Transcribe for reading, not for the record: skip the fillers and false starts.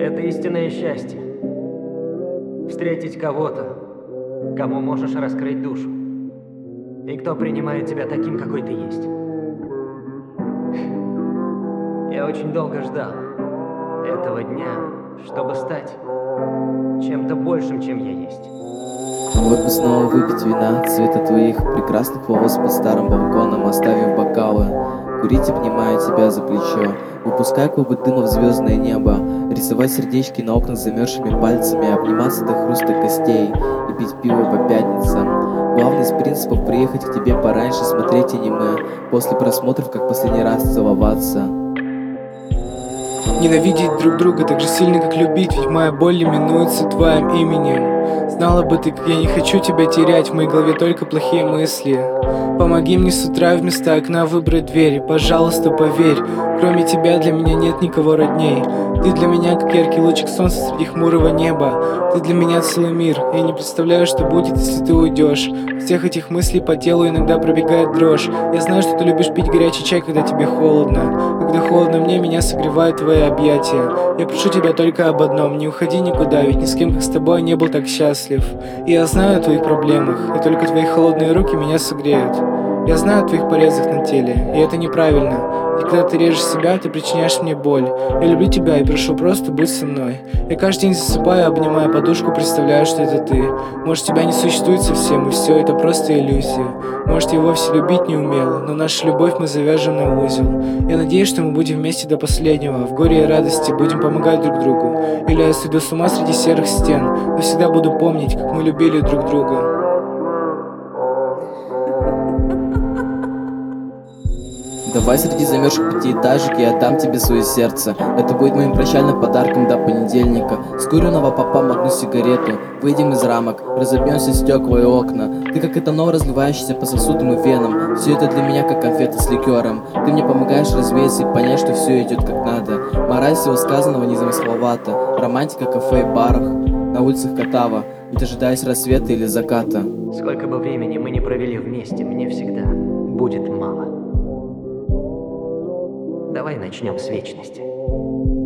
Это истинное счастье. Встретить кого-то, кому можешь раскрыть душу. И кто принимает тебя таким, какой ты есть. Я очень долго ждал этого дня, чтобы стать чем-то большим, чем я есть. Вот бы снова выпить вина цвета твоих прекрасных волос под старым балконом, оставив бокалы, курить, обнимая тебя за плечо, выпуская клубы дыма в звездное небо, рисовать сердечки на окнах замерзшими пальцами, обниматься до хруста костей и пить пиво по пятницам. Главный из принципов — приехать к тебе пораньше, смотреть аниме, после просмотров, как последний раз целоваться. Ненавидеть друг друга так же сильно, как любить, ведь моя боль именуется твоим именем. Знала бы ты, как я не хочу тебя терять, в моей голове только плохие мысли. Помоги мне с утра вместо окна выбрать дверь, пожалуйста, поверь, кроме тебя для меня нет никого родней. Ты для меня как яркий лучик солнца среди хмурого неба. Ты для меня целый мир, я не представляю, что будет, если ты уйдешь. Всех этих мыслей по телу иногда пробегает дрожь. Я знаю, что ты любишь пить горячий чай, когда тебе холодно. Когда холодно мне, меня согревают твои объятия. Я прошу тебя только об одном: не уходи никуда, ведь ни с кем, как с тобой, не был так счастлив. И я знаю о твоих проблемах, и только твои холодные руки меня согреют. Я знаю о твоих порезах на теле, и это неправильно. И когда ты режешь себя, ты причиняешь мне боль. Я люблю тебя и прошу, просто будь со мной. Я каждый день засыпаю, обнимая подушку, представляю, что это ты. Может, тебя не существует совсем, и все это просто иллюзия. Может, я вовсе любить не умела, но нашу любовь мы завяжем на узел. Я надеюсь, что мы будем вместе до последнего, в горе и радости будем помогать друг другу. Или я сойду с ума среди серых стен, но всегда буду помнить, как мы любили друг друга. Давай среди замерзших пятиэтажек я отдам тебе свое сердце. Это будет моим прощальным подарком до понедельника. С куриного попам одну сигарету. Выйдем из рамок, разобьемся стекла и окна. Ты как этанол, разливающийся по сосудам и венам. Все это для меня как конфеты с ликером. Ты мне помогаешь развеяться и понять, что все идет как надо. Мораль всего сказанного незамысловата. Романтика кафе и барах, на улицах Катава, не дожидаясь рассвета или заката. Сколько бы времени мы не провели вместе, мне всегда будет мало. Давай начнем с вечности.